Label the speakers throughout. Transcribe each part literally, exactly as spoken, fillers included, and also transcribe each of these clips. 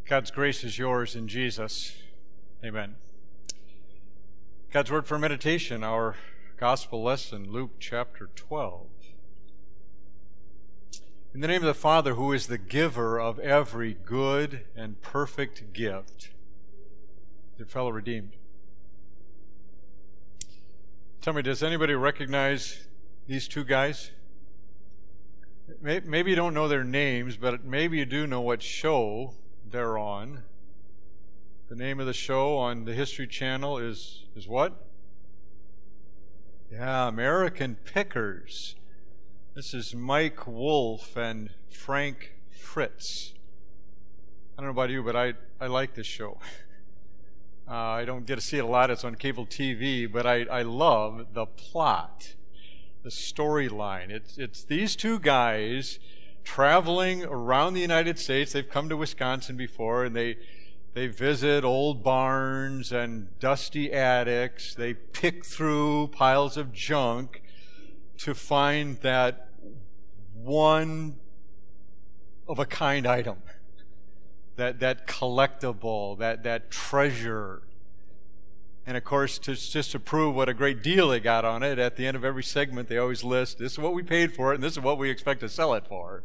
Speaker 1: God's grace is yours in Jesus. Amen. God's word for meditation, our gospel lesson, Luke chapter twelve. In the name of the Father, who is the giver of every good and perfect gift, dear fellow redeemed. Tell me, does anybody recognize these two guys? Maybe you don't know their names, but maybe you do know what show they're on. The name of the show on the History Channel is, is what? Yeah, American Pickers. This is Mike Wolfe and Frank Fritz. I don't know about you, but I, I like this show. Uh, I don't get to see it a lot. It's on cable T V, but I, I love the plot, the storyline. It's, it's these two guys traveling around the United States. They've come to Wisconsin before, and they they visit old barns and dusty attics. They pick through piles of junk to find that one of a kind item, that that collectible, that that treasure. And of course, to, just to prove what a great deal they got on it, at the end of every segment they always list, this is what we paid for it and this is what we expect to sell it for.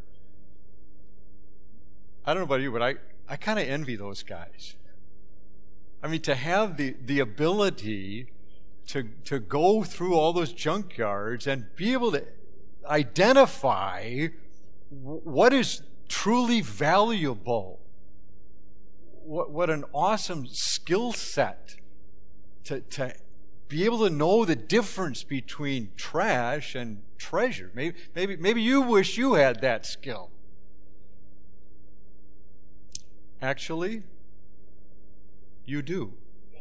Speaker 1: I don't know about you, but I, I kind of envy those guys. I mean, to have the, the ability to, to go through all those junkyards and be able to identify what is truly valuable. What, what an awesome skill set to, to be able to know the difference between trash and treasure. Maybe, maybe, maybe you wish you had that skill. Actually, you do.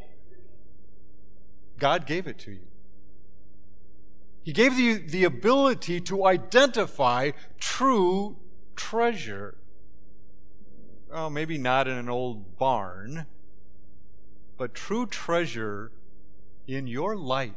Speaker 1: God gave it to you. He gave you the ability to identify true treasure. Well, maybe not in an old barn, but true treasure in your life.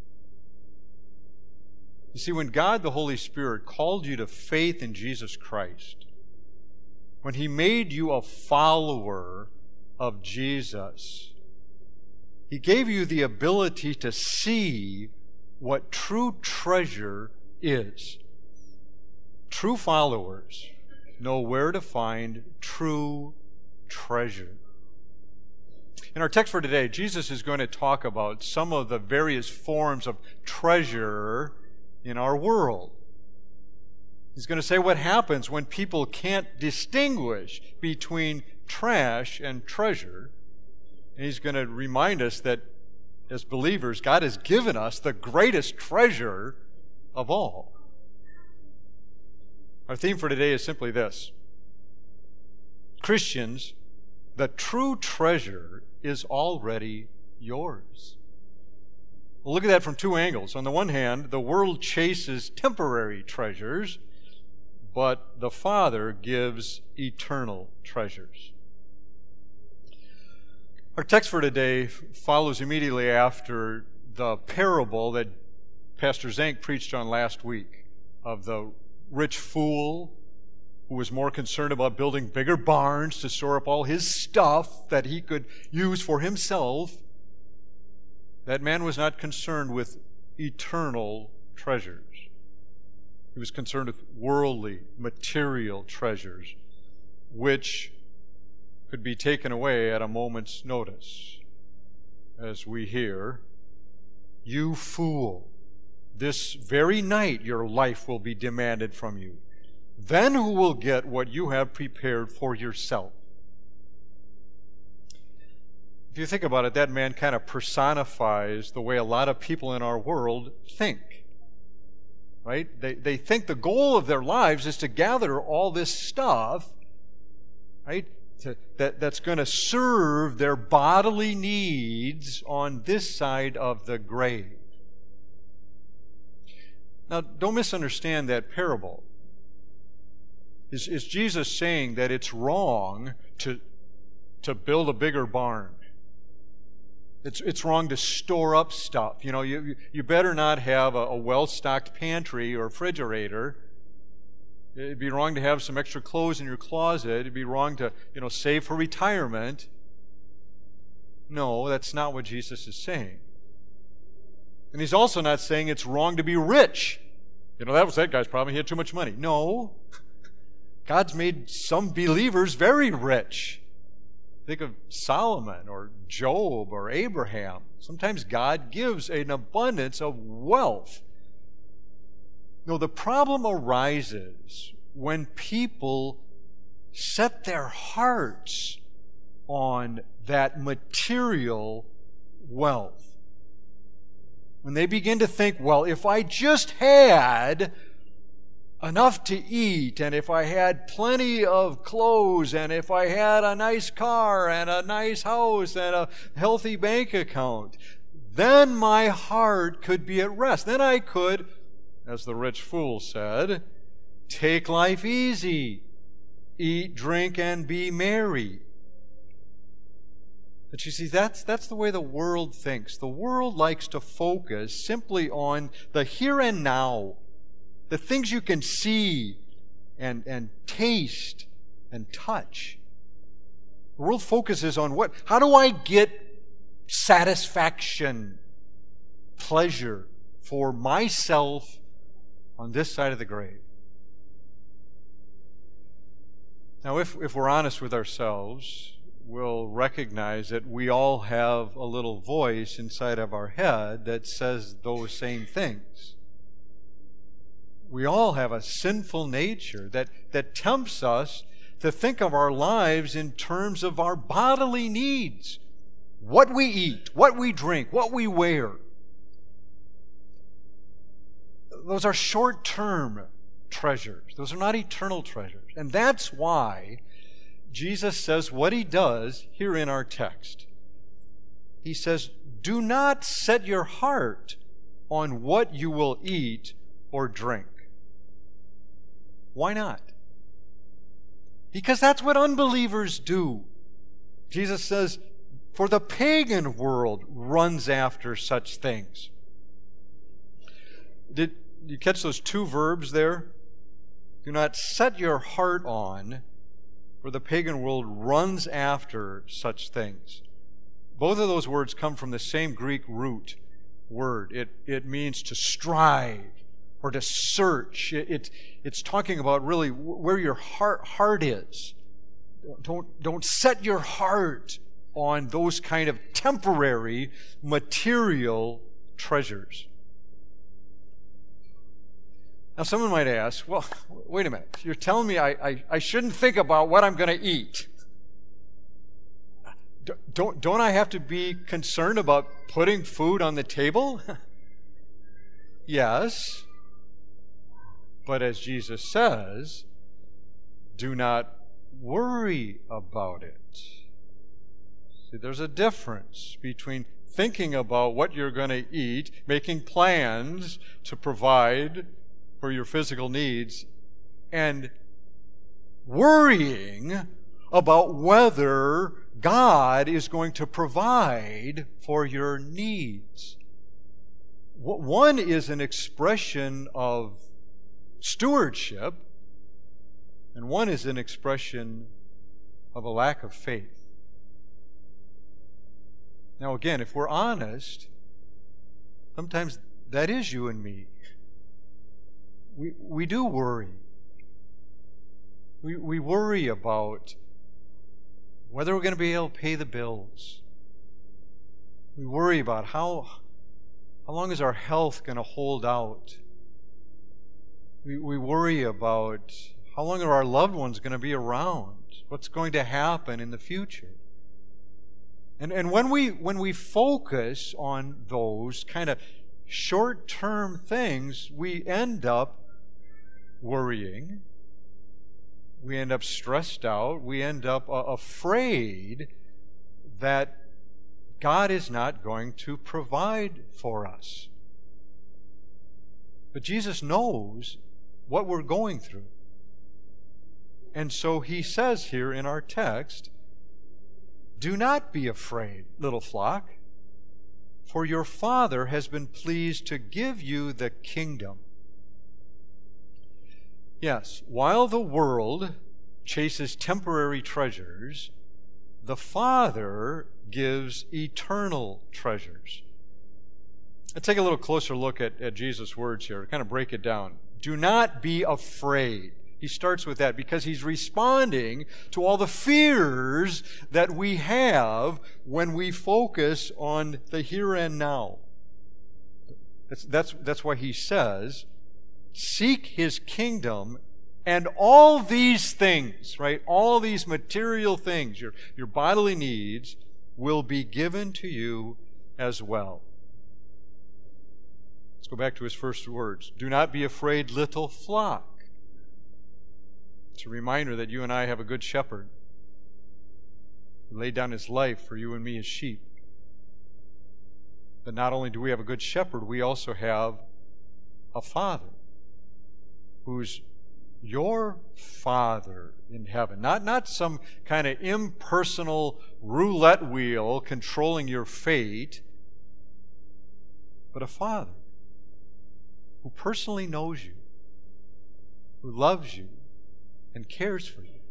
Speaker 1: You see, when God the Holy Spirit called you to faith in Jesus Christ, when He made you a follower of Jesus, He gave you the ability to see what true treasure is. True followers know where to find true treasure. In our text for today, Jesus is going to talk about some of the various forms of treasure in our world. He's going to say what happens when people can't distinguish between trash and treasure. And He's going to remind us that as believers, God has given us the greatest treasure of all. Our theme for today is simply this: Christians, the true treasure is already yours. We'll look at that from two angles. On the one hand, the world chases temporary treasures, but the Father gives eternal treasures. Our text for today follows immediately after the parable that Pastor Zank preached on last week of the rich fool who was more concerned about building bigger barns to store up all his stuff that he could use for himself. That man was not concerned with eternal treasures. He was concerned with worldly, material treasures, which could be taken away at a moment's notice. As we hear, "You fool, this very night your life will be demanded from you. Then who will get what you have prepared for yourself?" If you think about it, that man kind of personifies the way a lot of people in our world think. Right? They, they think the goal of their lives is to gather all this stuff, right, to, that, that's going to serve their bodily needs on this side of the grave. Now, don't misunderstand that parable. Is, is Jesus saying that it's wrong to, to build a bigger barn? It's, it's wrong to store up stuff. You know, you, you better not have a, a well-stocked pantry or refrigerator. It'd be wrong to have some extra clothes in your closet. It'd be wrong to, you know, save for retirement. No, that's not what Jesus is saying. And he's also not saying it's wrong to be rich. You know, that was that guy's problem. He had too much money. No. God's made some believers very rich. Think of Solomon or Job or Abraham. Sometimes God gives an abundance of wealth. No, the problem arises when people set their hearts on that material wealth. When they begin to think, well, if I just had enough to eat, and if I had plenty of clothes, and if I had a nice car, and a nice house, and a healthy bank account, then my heart could be at rest. Then I could, as the rich fool said, take life easy, eat, drink, and be merry. But you see, that's, that's the way the world thinks. The world likes to focus simply on the here and now, the things you can see and, and taste and touch. The world focuses on what? How do I get satisfaction, pleasure for myself on this side of the grave? Now, if, if we're honest with ourselves, we'll recognize that we all have a little voice inside of our head that says those same things. We all have a sinful nature that, that tempts us to think of our lives in terms of our bodily needs. What we eat, what we drink, what we wear. Those are short-term treasures. Those are not eternal treasures. And that's why Jesus says what he does here in our text. He says, do not set your heart on what you will eat or drink. Why not? Because that's what unbelievers do. Jesus says, for the pagan world runs after such things. Did you catch those two verbs there? Do not set your heart on, for the pagan world runs after such things. Both of those words come from the same Greek root word. It, it means to strive or to search. It, it, it's talking about really where your heart, heart is. Don't, don't set your heart on those kind of temporary material treasures. Now, someone might ask, well, wait a minute. You're telling me I, I, I shouldn't think about what I'm going to eat. Don't, don't I have to be concerned about putting food on the table? Yes. But as Jesus says, do not worry about it. See, there's a difference between thinking about what you're going to eat, making plans to provide for your physical needs, and worrying about whether God is going to provide for your needs. One is an expression of stewardship, and one is an expression of a lack of faith. Now again, if we're honest, sometimes that is you and me. We, we do worry. We, we worry about whether we're going to be able to pay the bills. We worry about how, how long is our health going to hold out. We, we worry about how long are our loved ones going to be around. What's going to happen in the future. And, and when we, when we focus on those kind of short-term things, we end up worrying, we end up stressed out, we end up uh, afraid that God is not going to provide for us. But Jesus knows what we're going through. And so he says here in our text, do not be afraid, little flock, for your Father has been pleased to give you the kingdom. Yes, while the world chases temporary treasures, the Father gives eternal treasures. Let's take a little closer look at, at Jesus' words here, kind of break it down. Do not be afraid. He starts with that because he's responding to all the fears that we have when we focus on the here and now. That's, that's, that's why he says, seek his kingdom, and all these things, right, all these material things, your, your bodily needs, will be given to you as well. Let's go back to his first words. Do not be afraid, little flock. It's a reminder that you and I have a good shepherd who laid down his life for you and me as sheep. But not only do we have a good shepherd, we also have a Father who's your Father in heaven. Not, not some kind of impersonal roulette wheel controlling your fate, but a Father who personally knows you, who loves you, and cares for you.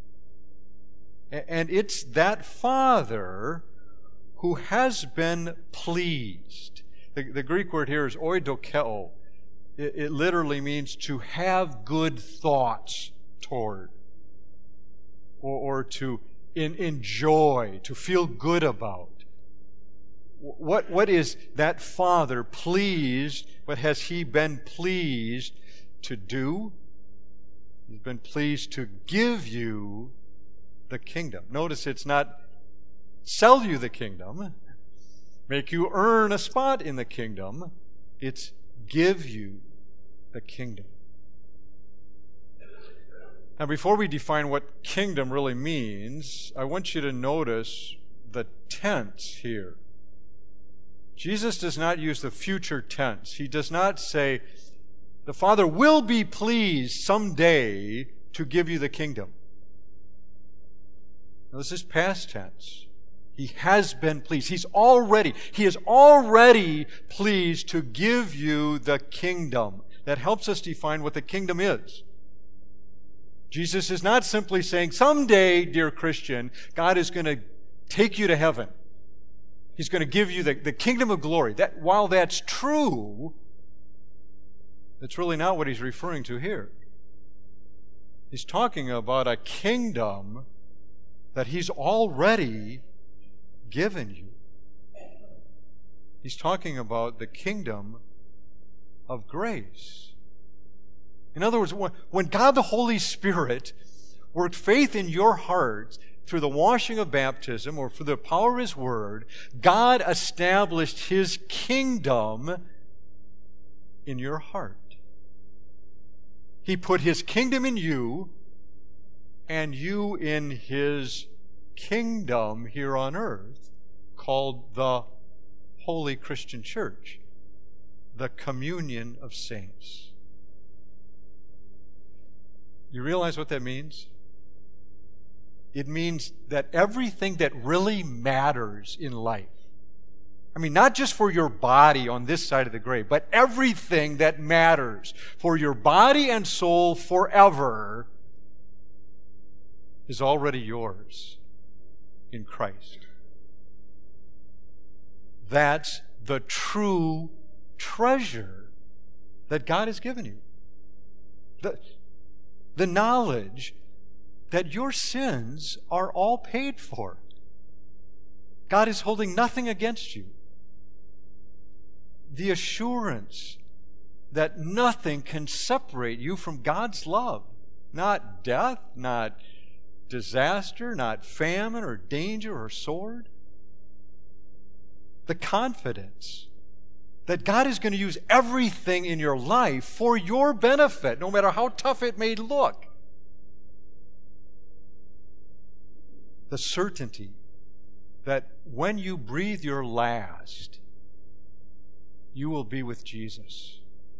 Speaker 1: And it's that Father who has been pleased. The, the Greek word here is oidokeo. It, it literally means to have good thoughts toward, or, or to in, enjoy, to feel good about. What, what is that Father pleased, what has He been pleased to do? He's been pleased to give you the kingdom. Notice it's not sell you the kingdom, make you earn a spot in the kingdom. It's give you the kingdom. Now, before we define what kingdom really means, I want you to notice the tense here. Jesus does not use the future tense. He does not say, the Father will be pleased someday to give you the kingdom. Now, this is past tense. He has been pleased. He's already, He is already pleased to give you the kingdom. That helps us define what the kingdom is. Jesus is not simply saying, someday, dear Christian, God is going to take you to heaven. He's going to give you the, the kingdom of glory. That, while that's true, that's really not what he's referring to here. He's talking about a kingdom that he's already given you. He's talking about the kingdom of grace. In other words, when God the Holy Spirit worked faith in your heart through the washing of baptism or through the power of His Word, God established His kingdom in your heart. He put His kingdom in you and you in His kingdom here on earth called the Holy Christian Church, the communion of saints. You realize what that means? It means that everything that really matters in life, I mean, not just for your body on this side of the grave, but everything that matters for your body and soul forever is already yours in Christ. That's the true treasure that God has given you. The, the knowledge that your sins are all paid for. God is holding nothing against you. The assurance that nothing can separate you from God's love. Not death, not disaster, not famine or danger or sword. The confidence that God is going to use everything in your life for your benefit, no matter how tough it may look. The certainty that when you breathe your last, you will be with Jesus.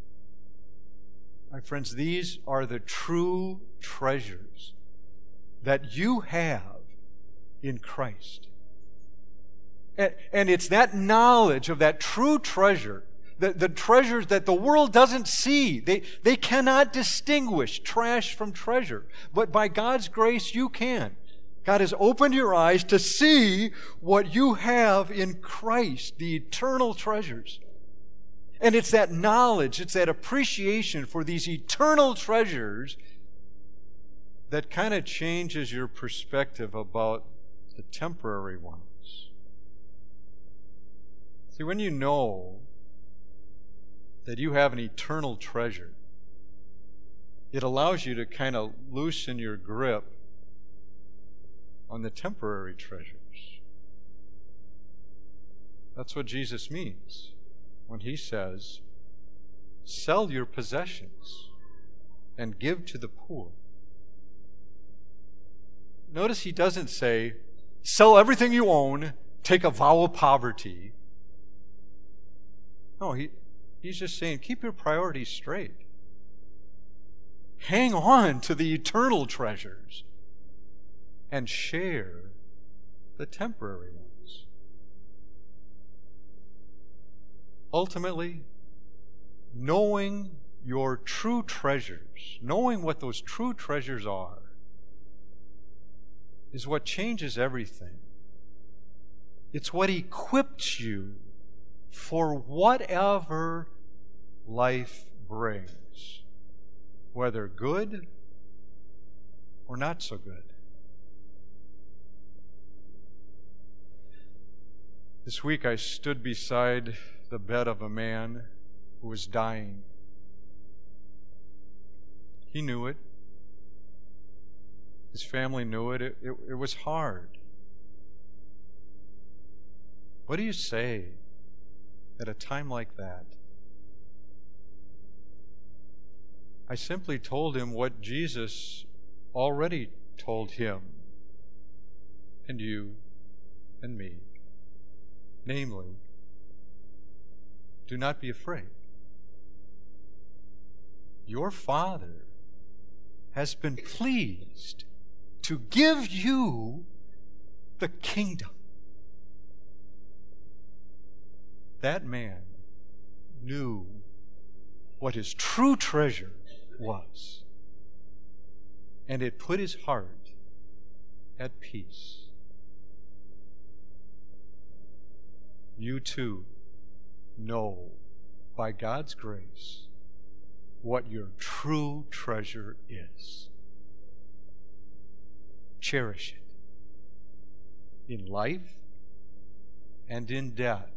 Speaker 1: My friends, these are the true treasures that you have in Christ. And, and it's that knowledge of that true treasure the, the treasures that the world doesn't see. They, they cannot distinguish trash from treasure. But by God's grace, you can. God has opened your eyes to see what you have in Christ, the eternal treasures. And it's that knowledge, it's that appreciation for these eternal treasures that kind of changes your perspective about the temporary ones. See, when you know that you have an eternal treasure, it allows you to kind of loosen your grip on the temporary treasures. That's what Jesus means when he says, sell your possessions and give to the poor. Notice he doesn't say, sell everything you own, take a vow of poverty. No, he, he's just saying, keep your priorities straight. Hang on to the eternal treasures and share the temporary ones. Ultimately, knowing your true treasures, knowing what those true treasures are, is what changes everything. It's what equips you for whatever life brings, whether good or not so good. This week I stood beside the bed of a man who was dying. He knew it. His family knew it. It, it. it was hard. What do you say at a time like that? I simply told him what Jesus already told him and you and me. Namely, do not be afraid. Your Father has been pleased to give you the kingdom. That man knew what his true treasure was, and it put his heart at peace. You too know, by God's grace, what your true treasure is. Cherish it in life and in death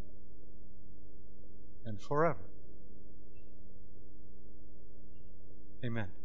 Speaker 1: and forever. Amen.